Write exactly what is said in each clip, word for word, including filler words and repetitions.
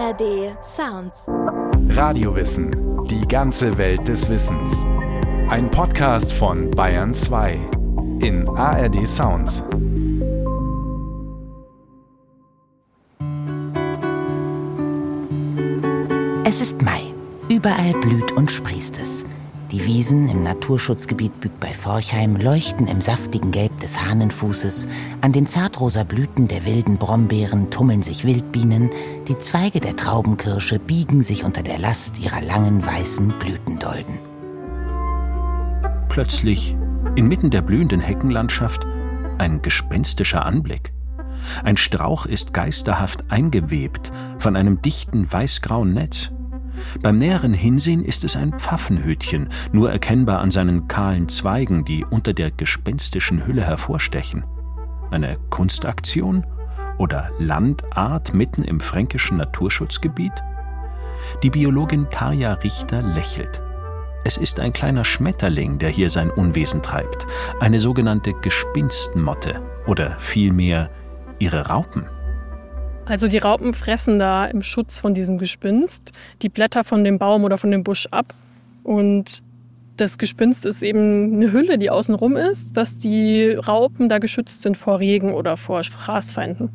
A R D Sounds. Radiowissen. Die ganze Welt des Wissens. Ein Podcast von Bayern zwei in A R D Sounds. Es ist Mai. Überall blüht und sprießt es. Die Wiesen im Naturschutzgebiet Bück bei Forchheim leuchten im saftigen Gelb des Hahnenfußes. An den zartrosa Blüten der wilden Brombeeren tummeln sich Wildbienen. Die Zweige der Traubenkirsche biegen sich unter der Last ihrer langen weißen Blütendolden. Plötzlich, inmitten der blühenden Heckenlandschaft, ein gespenstischer Anblick. Ein Strauch ist geisterhaft eingewebt von einem dichten weißgrauen Netz. Beim näheren Hinsehen ist es ein Pfaffenhütchen, nur erkennbar an seinen kahlen Zweigen, die unter der gespenstischen Hülle hervorstechen. Eine Kunstaktion oder Landart mitten im fränkischen Naturschutzgebiet? Die Biologin Tarja Richter lächelt. Es ist ein kleiner Schmetterling, der hier sein Unwesen treibt, eine sogenannte Gespinstmotte oder vielmehr ihre Raupen. Also die Raupen fressen da im Schutz von diesem Gespinst die Blätter von dem Baum oder von dem Busch ab. Und das Gespinst ist eben eine Hülle, die außenrum ist, dass die Raupen da geschützt sind vor Regen oder vor Fraßfeinden.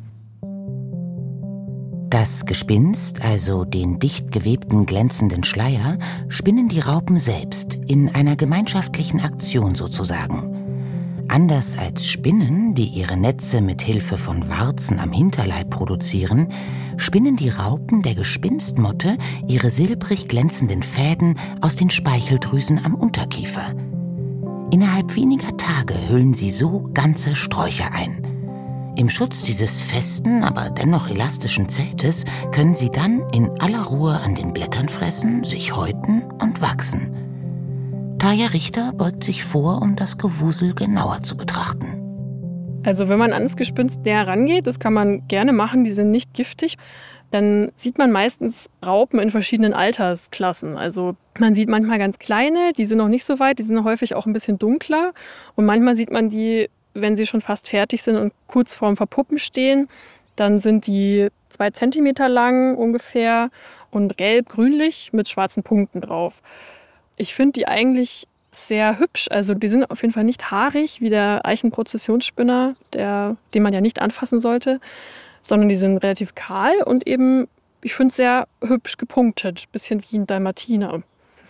Das Gespinst, also den dicht gewebten glänzenden Schleier, spinnen die Raupen selbst, in einer gemeinschaftlichen Aktion sozusagen. Anders als Spinnen, die ihre Netze mit Hilfe von Warzen am Hinterleib produzieren, spinnen die Raupen der Gespinstmotte ihre silbrig glänzenden Fäden aus den Speicheldrüsen am Unterkiefer. Innerhalb weniger Tage hüllen sie so ganze Sträucher ein. Im Schutz dieses festen, aber dennoch elastischen Zeltes können sie dann in aller Ruhe an den Blättern fressen, sich häuten und wachsen. Tarja Richter beugt sich vor, um das Gewusel genauer zu betrachten. Also wenn man ans Gespinst näher rangeht, das kann man gerne machen, die sind nicht giftig, dann sieht man meistens Raupen in verschiedenen Altersklassen. Also man sieht manchmal ganz kleine, die sind noch nicht so weit, die sind häufig auch ein bisschen dunkler. Und manchmal sieht man die, wenn sie schon fast fertig sind und kurz vorm Verpuppen stehen, dann sind die zwei Zentimeter lang ungefähr und gelb-grünlich mit schwarzen Punkten drauf. Ich finde die eigentlich sehr hübsch. Also die sind auf jeden Fall nicht haarig wie der Eichenprozessionsspinner, der, den man ja nicht anfassen sollte, sondern die sind relativ kahl und eben, ich finde, sehr hübsch gepunktet. Bisschen wie ein Dalmatiner.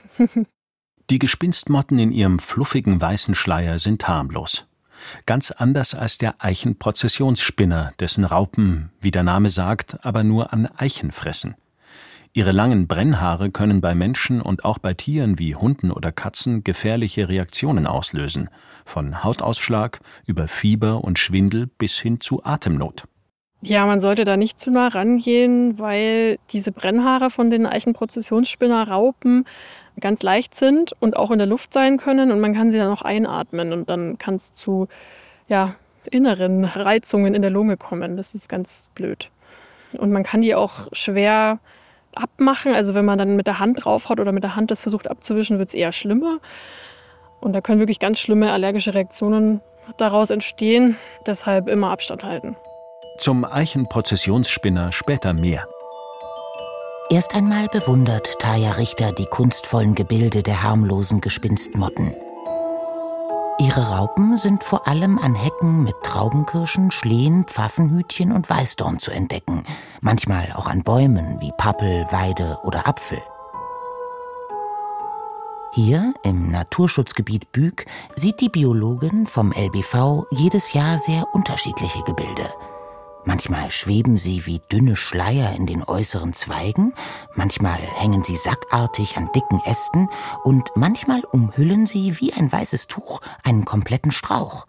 Die Gespinstmotten in ihrem fluffigen weißen Schleier sind harmlos. Ganz anders als der Eichenprozessionsspinner, dessen Raupen, wie der Name sagt, aber nur an Eichen fressen. Ihre langen Brennhaare können bei Menschen und auch bei Tieren wie Hunden oder Katzen gefährliche Reaktionen auslösen, von Hautausschlag über Fieber und Schwindel bis hin zu Atemnot. Ja, man sollte da nicht zu nah rangehen, weil diese Brennhaare von den Eichenprozessionsspinner-Raupen ganz leicht sind und auch in der Luft sein können und man kann sie dann auch einatmen und dann kann es zu ja, inneren Reizungen in der Lunge kommen. Das ist ganz blöd. Und man kann die auch schwer abmachen. Also wenn man dann mit der Hand draufhaut oder mit der Hand das versucht abzuwischen, wird es eher schlimmer. Und da können wirklich ganz schlimme allergische Reaktionen daraus entstehen. Deshalb immer Abstand halten. Zum Eichenprozessionsspinner später mehr. Erst einmal bewundert Tarja Richter die kunstvollen Gebilde der harmlosen Gespinstmotten. Ihre Raupen sind vor allem an Hecken mit Traubenkirschen, Schlehen, Pfaffenhütchen und Weißdorn zu entdecken, manchmal auch an Bäumen wie Pappel, Weide oder Apfel. Hier im Naturschutzgebiet Bück sieht die Biologin vom L B V jedes Jahr sehr unterschiedliche Gebilde. Manchmal schweben sie wie dünne Schleier in den äußeren Zweigen, manchmal hängen sie sackartig an dicken Ästen und manchmal umhüllen sie wie ein weißes Tuch einen kompletten Strauch.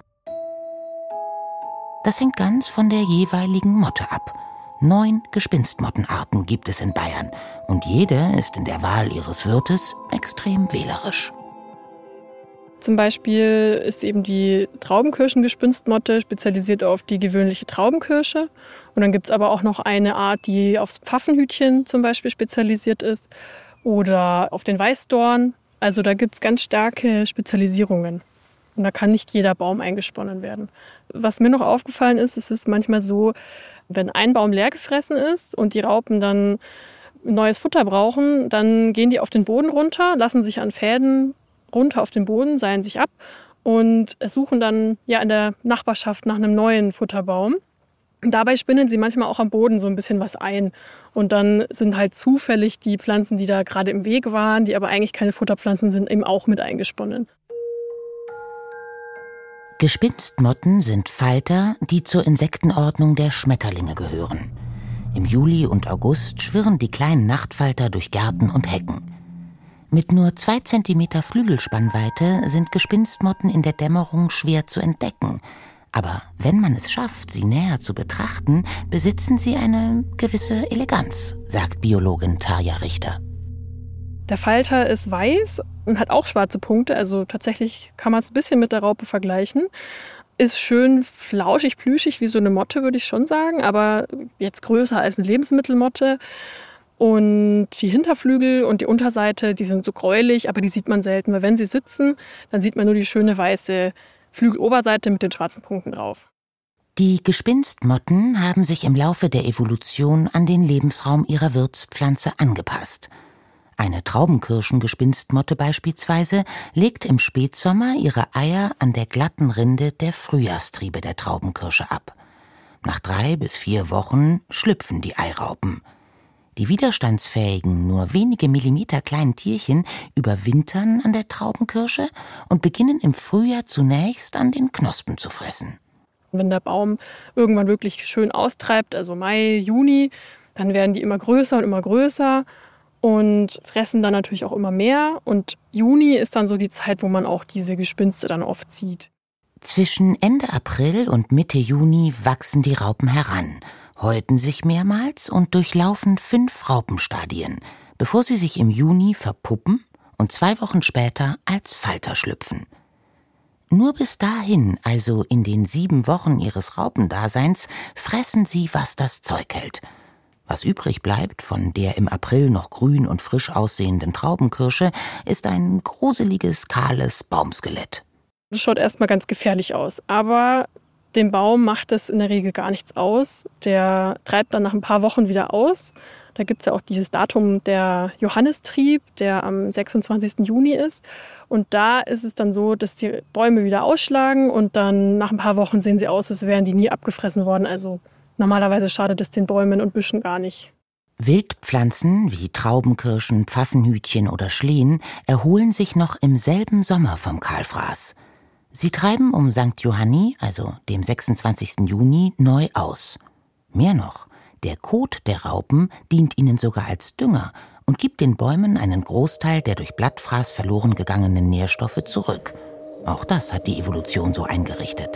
Das hängt ganz von der jeweiligen Motte ab. Neun Gespinstmottenarten gibt es in Bayern und jede ist in der Wahl ihres Wirtes extrem wählerisch. Zum Beispiel ist eben die Traubenkirschengespinstmotte spezialisiert auf die gewöhnliche Traubenkirsche. Und dann gibt es aber auch noch eine Art, die aufs Pfaffenhütchen zum Beispiel spezialisiert ist oder auf den Weißdorn. Also da gibt es ganz starke Spezialisierungen. Und da kann nicht jeder Baum eingesponnen werden. Was mir noch aufgefallen ist, es ist manchmal so, wenn ein Baum leer gefressen ist und die Raupen dann neues Futter brauchen, dann gehen die auf den Boden runter, lassen sich an Fäden runter auf den Boden, seilen sich ab und suchen dann ja in der Nachbarschaft nach einem neuen Futterbaum. Dabei spinnen sie manchmal auch am Boden so ein bisschen was ein. Und dann sind halt zufällig die Pflanzen, die da gerade im Weg waren, die aber eigentlich keine Futterpflanzen sind, eben auch mit eingesponnen. Gespinstmotten sind Falter, die zur Insektenordnung der Schmetterlinge gehören. Im Juli und August schwirren die kleinen Nachtfalter durch Gärten und Hecken. Mit nur zwei Zentimeter Flügelspannweite sind Gespinstmotten in der Dämmerung schwer zu entdecken. Aber wenn man es schafft, sie näher zu betrachten, besitzen sie eine gewisse Eleganz, sagt Biologin Tarja Richter. Der Falter ist weiß und hat auch schwarze Punkte, also tatsächlich kann man es ein bisschen mit der Raupe vergleichen. Ist schön flauschig, plüschig wie so eine Motte, würde ich schon sagen, aber jetzt größer als eine Lebensmittelmotte. Und die Hinterflügel und die Unterseite, die sind so gräulich, aber die sieht man selten, weil wenn sie sitzen, dann sieht man nur die schöne weiße Flügeloberseite mit den schwarzen Punkten drauf. Die Gespinstmotten haben sich im Laufe der Evolution an den Lebensraum ihrer Wirtspflanze angepasst. Eine Traubenkirschengespinstmotte beispielsweise legt im Spätsommer ihre Eier an der glatten Rinde der Frühjahrstriebe der Traubenkirsche ab. Nach drei bis vier Wochen schlüpfen die Eiraupen. Die widerstandsfähigen, nur wenige Millimeter kleinen Tierchen überwintern an der Traubenkirsche und beginnen im Frühjahr zunächst an den Knospen zu fressen. Wenn der Baum irgendwann wirklich schön austreibt, also Mai, Juni, dann werden die immer größer und immer größer und fressen dann natürlich auch immer mehr. Und Juni ist dann so die Zeit, wo man auch diese Gespinste dann oft sieht. Zwischen Ende April und Mitte Juni wachsen die Raupen heran, häuten sich mehrmals und durchlaufen fünf Raupenstadien, bevor sie sich im Juni verpuppen und zwei Wochen später als Falter schlüpfen. Nur bis dahin, also in den sieben Wochen ihres Raupendaseins, fressen sie, was das Zeug hält. Was übrig bleibt von der im April noch grün und frisch aussehenden Traubenkirsche, ist ein gruseliges, kahles Baumskelett. Das schaut erstmal ganz gefährlich aus, aber dem Baum macht es in der Regel gar nichts aus. Der treibt dann nach ein paar Wochen wieder aus. Da gibt es ja auch dieses Datum der Johannistrieb, der am sechsundzwanzigsten Juni ist. Und da ist es dann so, dass die Bäume wieder ausschlagen und dann nach ein paar Wochen sehen sie aus, als wären die nie abgefressen worden. Also normalerweise schadet es den Bäumen und Büschen gar nicht. Wildpflanzen wie Traubenkirschen, Pfaffenhütchen oder Schlehen erholen sich noch im selben Sommer vom Kahlfraß. Sie treiben um Sankt Johanni, also dem sechsundzwanzigsten Juni, neu aus. Mehr noch, der Kot der Raupen dient ihnen sogar als Dünger und gibt den Bäumen einen Großteil der durch Blattfraß verloren gegangenen Nährstoffe zurück. Auch das hat die Evolution so eingerichtet.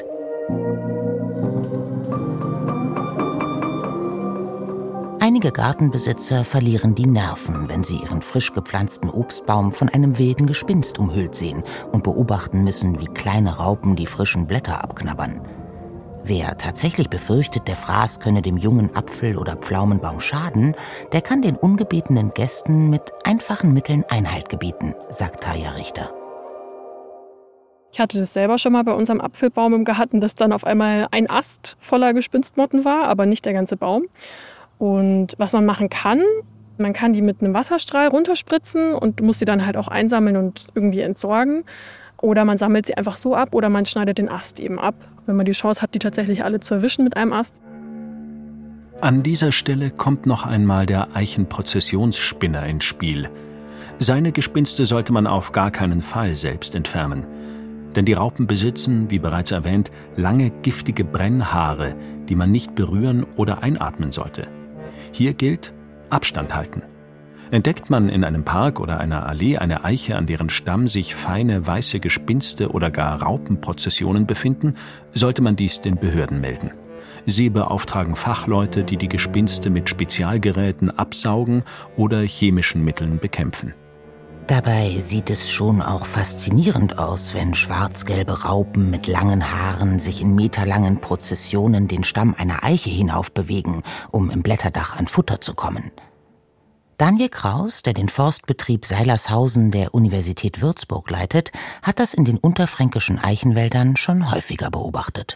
Einige Gartenbesitzer verlieren die Nerven, wenn sie ihren frisch gepflanzten Obstbaum von einem wilden Gespinst umhüllt sehen und beobachten müssen, wie kleine Raupen die frischen Blätter abknabbern. Wer tatsächlich befürchtet, der Fraß könne dem jungen Apfel- oder Pflaumenbaum schaden, der kann den ungebetenen Gästen mit einfachen Mitteln Einhalt gebieten, sagt Tarja Richter. Ich hatte das selber schon mal bei unserem Apfelbaum im Garten, dass dann auf einmal ein Ast voller Gespinstmotten war, aber nicht der ganze Baum. Und was man machen kann, man kann die mit einem Wasserstrahl runterspritzen und muss sie dann halt auch einsammeln und irgendwie entsorgen. Oder man sammelt sie einfach so ab oder man schneidet den Ast eben ab, wenn man die Chance hat, die tatsächlich alle zu erwischen mit einem Ast. An dieser Stelle kommt noch einmal der Eichenprozessionsspinner ins Spiel. Seine Gespinste sollte man auf gar keinen Fall selbst entfernen. Denn die Raupen besitzen, wie bereits erwähnt, lange giftige Brennhaare, die man nicht berühren oder einatmen sollte. Hier gilt Abstand halten. Entdeckt man in einem Park oder einer Allee eine Eiche, an deren Stamm sich feine weiße Gespinste oder gar Raupenprozessionen befinden, sollte man dies den Behörden melden. Sie beauftragen Fachleute, die die Gespinste mit Spezialgeräten absaugen oder chemischen Mitteln bekämpfen. Dabei sieht es schon auch faszinierend aus, wenn schwarz-gelbe Raupen mit langen Haaren sich in meterlangen Prozessionen den Stamm einer Eiche hinaufbewegen, um im Blätterdach an Futter zu kommen. Daniel Kraus, der den Forstbetrieb Seilershausen der Universität Würzburg leitet, hat das in den unterfränkischen Eichenwäldern schon häufiger beobachtet.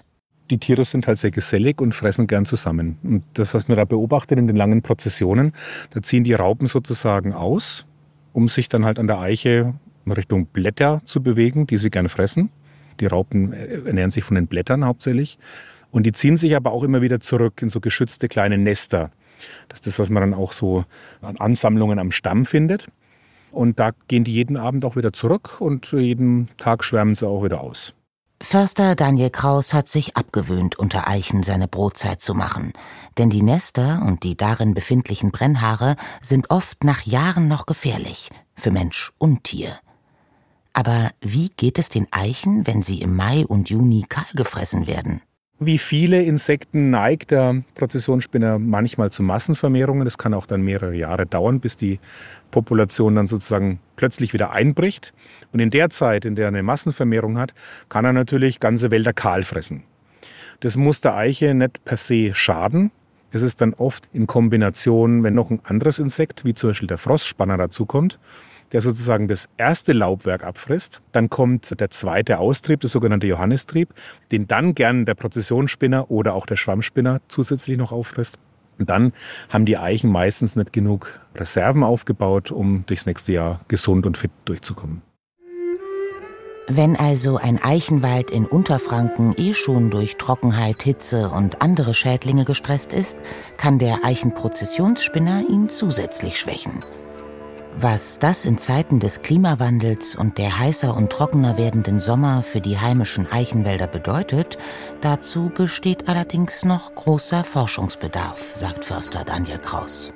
die Tiere sind halt sehr gesellig und fressen gern zusammen. Und das, was man da beobachtet in den langen Prozessionen, da ziehen die Raupen sozusagen aus, um sich dann halt an der Eiche in Richtung Blätter zu bewegen, die sie gern fressen. Die Raupen ernähren sich von den Blättern hauptsächlich. Und die ziehen sich aber auch immer wieder zurück in so geschützte kleine Nester. Das ist das, was man dann auch so an Ansammlungen am Stamm findet. Und da gehen die jeden Abend auch wieder zurück und jeden Tag schwärmen sie auch wieder aus. Förster Daniel Kraus hat sich abgewöhnt, unter Eichen seine Brotzeit zu machen. Denn die Nester und die darin befindlichen Brennhaare sind oft nach Jahren noch gefährlich, für Mensch und Tier. Aber wie geht es den Eichen, wenn sie im Mai und Juni kahl gefressen werden? Wie viele Insekten neigt der Prozessionsspinner manchmal zu Massenvermehrungen. Das kann auch dann mehrere Jahre dauern, bis die Population dann sozusagen plötzlich wieder einbricht. Und in der Zeit, in der er eine Massenvermehrung hat, kann er natürlich ganze Wälder kahl fressen. Das muss der Eiche nicht per se schaden. Es ist dann oft in Kombination, wenn noch ein anderes Insekt, wie zum Beispiel der Frostspanner, dazukommt, der sozusagen das erste Laubwerk abfrisst. Dann kommt der zweite Austrieb, der sogenannte Johannistrieb, den dann gern der Prozessionsspinner oder auch der Schwammspinner zusätzlich noch auffrisst. Und dann haben die Eichen meistens nicht genug Reserven aufgebaut, um durchs nächste Jahr gesund und fit durchzukommen. Wenn also ein Eichenwald in Unterfranken eh schon durch Trockenheit, Hitze und andere Schädlinge gestresst ist, kann der Eichenprozessionsspinner ihn zusätzlich schwächen. Was das in Zeiten des Klimawandels und der heißer und trockener werdenden Sommer für die heimischen Eichenwälder bedeutet, dazu besteht allerdings noch großer Forschungsbedarf, sagt Förster Daniel Kraus.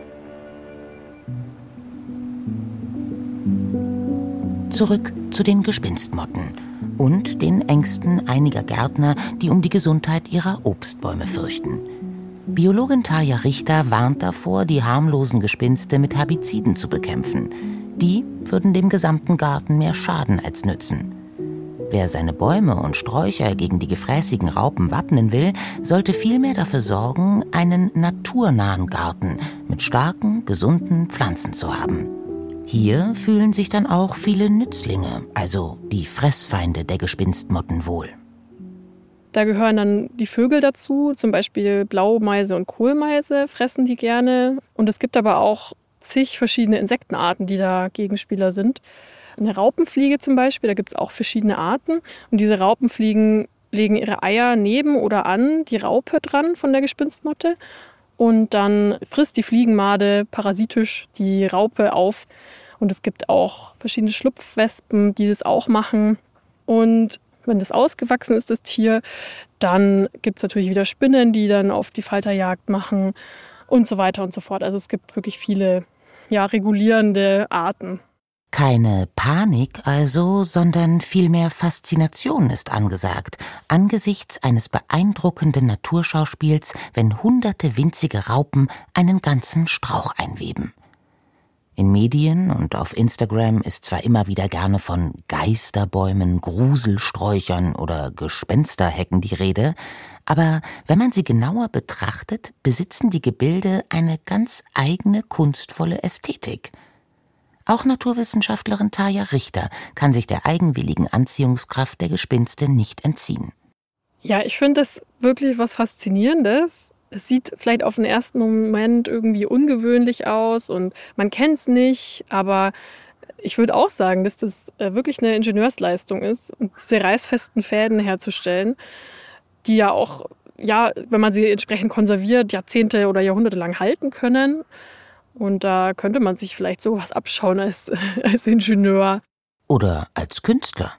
Zurück zu den Gespinstmotten und den Ängsten einiger Gärtner, die um die Gesundheit ihrer Obstbäume fürchten. Biologin Tarja Richter warnt davor, die harmlosen Gespinste mit Herbiziden zu bekämpfen. Die würden dem gesamten Garten mehr schaden als nützen. Wer seine Bäume und Sträucher gegen die gefräßigen Raupen wappnen will, sollte vielmehr dafür sorgen, einen naturnahen Garten mit starken, gesunden Pflanzen zu haben. Hier fühlen sich dann auch viele Nützlinge, also die Fressfeinde der Gespinstmotten, wohl. Da gehören dann die Vögel dazu, zum Beispiel Blaumeise und Kohlmeise fressen die gerne. Und es gibt aber auch zig verschiedene Insektenarten, die da Gegenspieler sind. Eine Raupenfliege zum Beispiel, da gibt es auch verschiedene Arten. Und diese Raupenfliegen legen ihre Eier neben oder an die Raupe dran von der Gespinstmotte. Und dann frisst die Fliegenmade parasitisch die Raupe auf. Und es gibt auch verschiedene Schlupfwespen, die das auch machen. Und wenn das ausgewachsen ist, das Tier, dann gibt es natürlich wieder Spinnen, die dann auf die Falterjagd machen und so weiter und so fort. Also es gibt wirklich viele ja, regulierende Arten. Keine Panik also, sondern vielmehr Faszination ist angesagt, angesichts eines beeindruckenden Naturschauspiels, wenn hunderte winzige Raupen einen ganzen Strauch einweben. In Medien und auf Instagram ist zwar immer wieder gerne von Geisterbäumen, Gruselsträuchern oder Gespensterhecken die Rede, aber wenn man sie genauer betrachtet, besitzen die Gebilde eine ganz eigene kunstvolle Ästhetik. Auch Naturwissenschaftlerin Tarja Richter kann sich der eigenwilligen Anziehungskraft der Gespinste nicht entziehen. Ja, ich finde das wirklich was Faszinierendes. Es sieht vielleicht auf den ersten Moment irgendwie ungewöhnlich aus und man kennt es nicht, aber ich würde auch sagen, dass das wirklich eine Ingenieursleistung ist, diese reißfesten Fäden herzustellen, die ja auch, ja, wenn man sie entsprechend konserviert, Jahrzehnte oder Jahrhunderte lang halten können. Und da könnte man sich vielleicht sowas abschauen als, als Ingenieur. Oder als Künstler.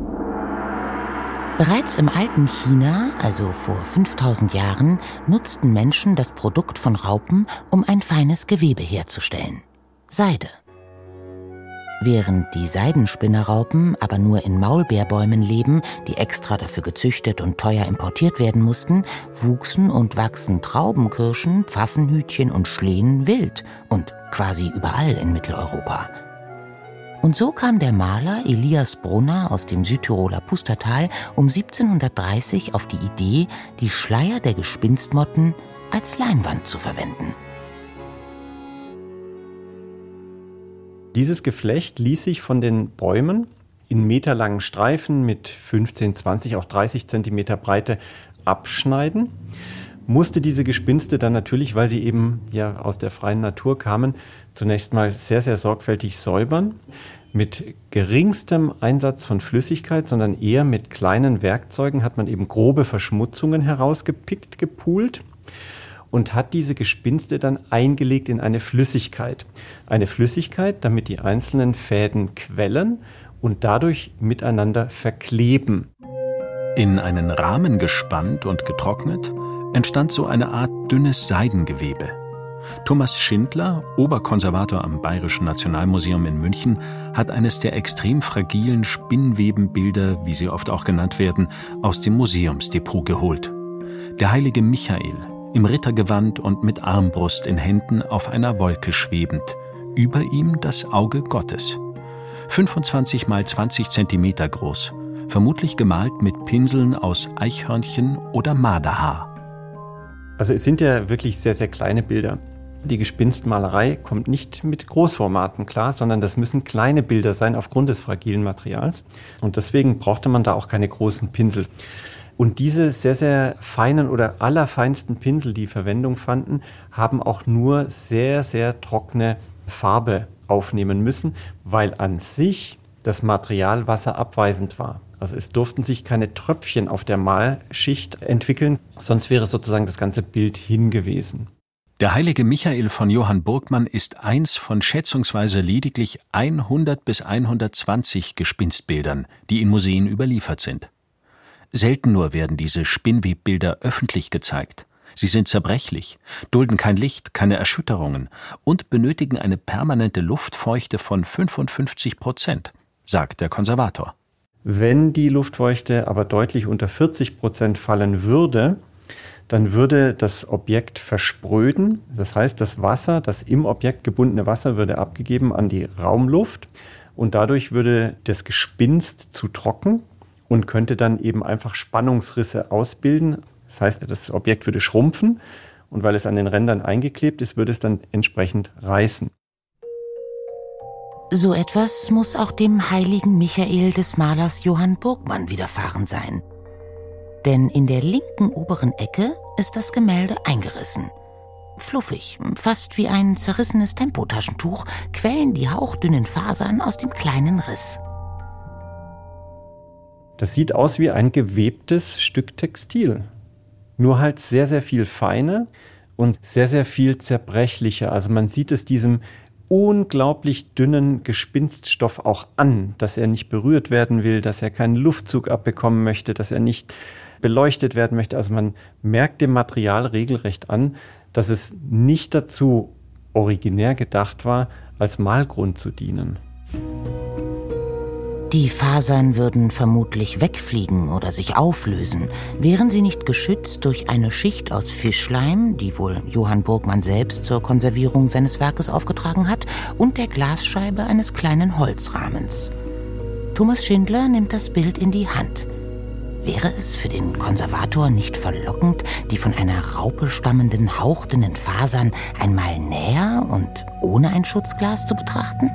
Bereits im alten China, also vor fünftausend Jahren, nutzten Menschen das Produkt von Raupen, um ein feines Gewebe herzustellen: Seide. Während die Seidenspinnerraupen aber nur in Maulbeerbäumen leben, die extra dafür gezüchtet und teuer importiert werden mussten, wuchsen und wachsen Traubenkirschen, Pfaffenhütchen und Schlehen wild und quasi überall in Mitteleuropa. Und so kam der Maler Elias Brunner aus dem Südtiroler Pustertal um siebzehnhundertdreißig auf die Idee, die Schleier der Gespinstmotten als Leinwand zu verwenden. Dieses Geflecht ließ sich von den Bäumen in meterlangen Streifen mit fünfzehn, zwanzig, auch dreißig Zentimeter Breite abschneiden, musste diese Gespinste dann natürlich, weil sie eben ja aus der freien Natur kamen, zunächst mal sehr, sehr sorgfältig säubern, mit geringstem Einsatz von Flüssigkeit, sondern eher mit kleinen Werkzeugen hat man eben grobe Verschmutzungen herausgepickt, gepult und hat diese Gespinste dann eingelegt in eine Flüssigkeit. Eine Flüssigkeit, damit die einzelnen Fäden quellen und dadurch miteinander verkleben. In einen Rahmen gespannt und getrocknet, entstand so eine Art dünnes Seidengewebe. Thomas Schindler, Oberkonservator am Bayerischen Nationalmuseum in München, hat eines der extrem fragilen Spinnwebenbilder, wie sie oft auch genannt werden, aus dem Museumsdepot geholt. Der heilige Michael, im Rittergewand und mit Armbrust in Händen auf einer Wolke schwebend, über ihm das Auge Gottes. fünfundzwanzig mal zwanzig Zentimeter groß, vermutlich gemalt mit Pinseln aus Eichhörnchen oder Marderhaar. Also es sind ja wirklich sehr, sehr kleine Bilder. Die Gespinstmalerei kommt nicht mit Großformaten klar, sondern das müssen kleine Bilder sein aufgrund des fragilen Materials. Und deswegen brauchte man da auch keine großen Pinsel. Und diese sehr, sehr feinen oder allerfeinsten Pinsel, die Verwendung fanden, haben auch nur sehr, sehr trockene Farbe aufnehmen müssen, weil an sich das Material wasserabweisend war. Also es durften sich keine Tröpfchen auf der Malschicht entwickeln, sonst wäre sozusagen das ganze Bild hin gewesen. Der heilige Michael von Johann Burgmann ist eins von schätzungsweise lediglich hundert bis hundertzwanzig Gespinstbildern, die in Museen überliefert sind. Selten nur werden diese Spinnwebbilder öffentlich gezeigt. Sie sind zerbrechlich, dulden kein Licht, keine Erschütterungen und benötigen eine permanente Luftfeuchte von fünfundfünfzig Prozent, sagt der Konservator. Wenn die Luftfeuchte aber deutlich unter vierzig Prozent fallen würde, dann würde das Objekt verspröden. Das heißt, das Wasser, das im Objekt gebundene Wasser, würde abgegeben an die Raumluft und dadurch würde das Gespinst zu trocken und könnte dann eben einfach Spannungsrisse ausbilden. Das heißt, das Objekt würde schrumpfen und weil es an den Rändern eingeklebt ist, würde es dann entsprechend reißen. So etwas muss auch dem heiligen Michael des Malers Johann Burgmann widerfahren sein. Denn in der linken oberen Ecke ist das Gemälde eingerissen. Fluffig, fast wie ein zerrissenes Tempotaschentuch, quellen die hauchdünnen Fasern aus dem kleinen Riss. Das sieht aus wie ein gewebtes Stück Textil. Nur halt sehr, sehr viel feiner und sehr, sehr viel zerbrechlicher. Also man sieht es diesem unglaublich dünnen Gespinststoff auch an, dass er nicht berührt werden will, dass er keinen Luftzug abbekommen möchte, dass er nicht beleuchtet werden möchte. Also man merkt dem Material regelrecht an, dass es nicht dazu originär gedacht war, als Malgrund zu dienen. Die Fasern würden vermutlich wegfliegen oder sich auflösen, wären sie nicht geschützt durch eine Schicht aus Fischleim, die wohl Johann Burgmann selbst zur Konservierung seines Werkes aufgetragen hat, und der Glasscheibe eines kleinen Holzrahmens. Thomas Schindler nimmt das Bild in die Hand. Wäre es für den Konservator nicht verlockend, die von einer Raupe stammenden hauchdünnen Fasern einmal näher und ohne ein Schutzglas zu betrachten?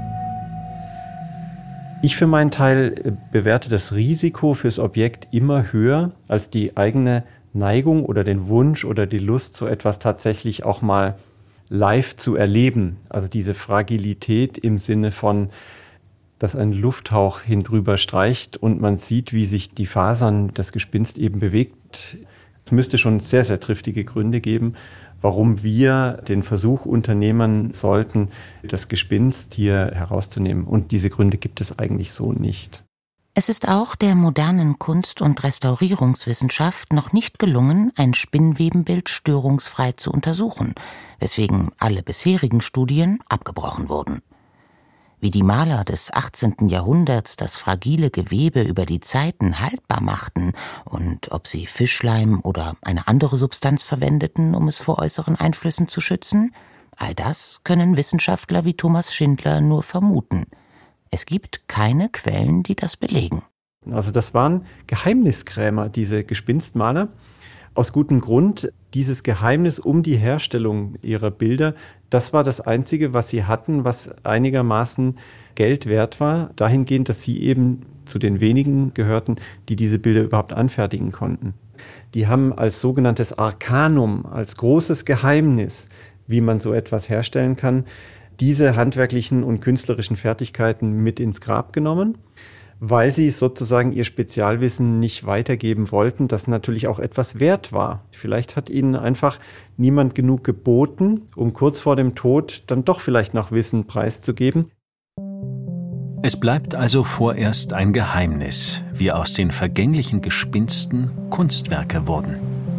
Ich für meinen Teil bewerte das Risiko fürs Objekt immer höher als die eigene Neigung oder den Wunsch oder die Lust, so etwas tatsächlich auch mal live zu erleben. Also diese Fragilität im Sinne von, dass ein Lufthauch hindrüber streicht und man sieht, wie sich die Fasern, das Gespinst eben bewegt. Es müsste schon sehr, sehr triftige Gründe geben, warum wir den Versuch unternehmen sollten, das Gespinst hier herauszunehmen. Und diese Gründe gibt es eigentlich so nicht. Es ist auch der modernen Kunst- und Restaurierungswissenschaft noch nicht gelungen, ein Spinnwebenbild störungsfrei zu untersuchen, weswegen alle bisherigen Studien abgebrochen wurden. Wie die Maler des achtzehnten Jahrhunderts das fragile Gewebe über die Zeiten haltbar machten und ob sie Fischleim oder eine andere Substanz verwendeten, um es vor äußeren Einflüssen zu schützen, all das können Wissenschaftler wie Thomas Schindler nur vermuten. Es gibt keine Quellen, die das belegen. Also das waren Geheimniskrämer, diese Gespinstmaler. Aus gutem Grund, dieses Geheimnis um die Herstellung ihrer Bilder, das war das Einzige, was sie hatten, was einigermaßen Geld wert war, dahingehend, dass sie eben zu den wenigen gehörten, die diese Bilder überhaupt anfertigen konnten. Die haben als sogenanntes Arkanum, als großes Geheimnis, wie man so etwas herstellen kann, diese handwerklichen und künstlerischen Fertigkeiten mit ins Grab genommen, weil sie sozusagen ihr Spezialwissen nicht weitergeben wollten, das natürlich auch etwas wert war. Vielleicht hat ihnen einfach niemand genug geboten, um kurz vor dem Tod dann doch vielleicht noch Wissen preiszugeben. Es bleibt also vorerst ein Geheimnis, wie aus den vergänglichen Gespinsten Kunstwerke wurden.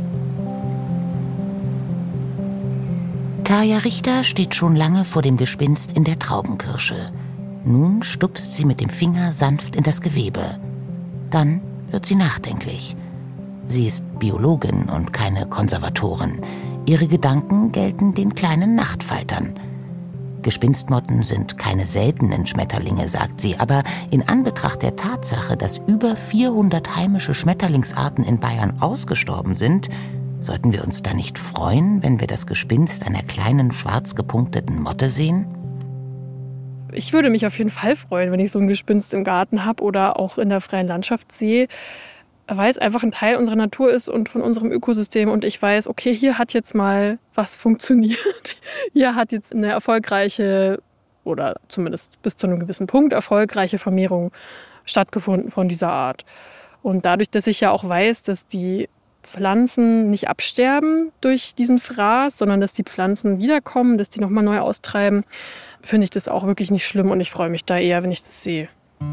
Tarja Richter steht schon lange vor dem Gespinst in der Traubenkirsche. Nun stupst sie mit dem Finger sanft in das Gewebe. Dann wird sie nachdenklich. Sie ist Biologin und keine Konservatorin. Ihre Gedanken gelten den kleinen Nachtfaltern. Gespinstmotten sind keine seltenen Schmetterlinge, sagt sie, aber in Anbetracht der Tatsache, dass über vierhundert heimische Schmetterlingsarten in Bayern ausgestorben sind, sollten wir uns da nicht freuen, wenn wir das Gespinst einer kleinen schwarz gepunkteten Motte sehen? Ich würde mich auf jeden Fall freuen, wenn ich so ein Gespinst im Garten habe oder auch in der freien Landschaft sehe, weil es einfach ein Teil unserer Natur ist und von unserem Ökosystem. Und ich weiß, okay, hier hat jetzt mal was funktioniert. Hier hat jetzt eine erfolgreiche oder zumindest bis zu einem gewissen Punkt erfolgreiche Vermehrung stattgefunden von dieser Art. Und dadurch, dass ich ja auch weiß, dass die Pflanzen nicht absterben durch diesen Fraß, sondern dass die Pflanzen wiederkommen, dass die nochmal neu austreiben, finde ich das auch wirklich nicht schlimm und ich freue mich da eher, wenn ich das sehe.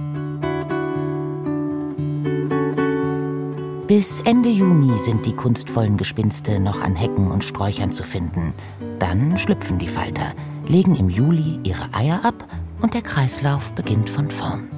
Bis Ende Juni sind die kunstvollen Gespinste noch an Hecken und Sträuchern zu finden. Dann schlüpfen die Falter, legen im Juli ihre Eier ab und der Kreislauf beginnt von vorn.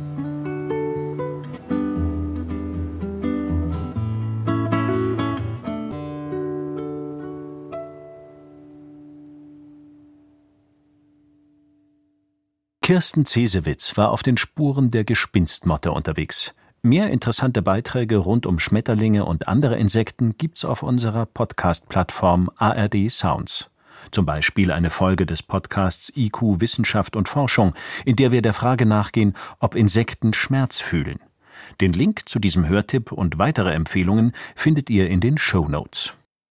Kirsten Cesewitz war auf den Spuren der Gespinstmotte unterwegs. Mehr interessante Beiträge rund um Schmetterlinge und andere Insekten gibt's auf unserer Podcast-Plattform A R D Sounds. Zum Beispiel eine Folge des Podcasts I Q Wissenschaft und Forschung, in der wir der Frage nachgehen, ob Insekten Schmerz fühlen. Den Link zu diesem Hörtipp und weitere Empfehlungen findet ihr in den Shownotes.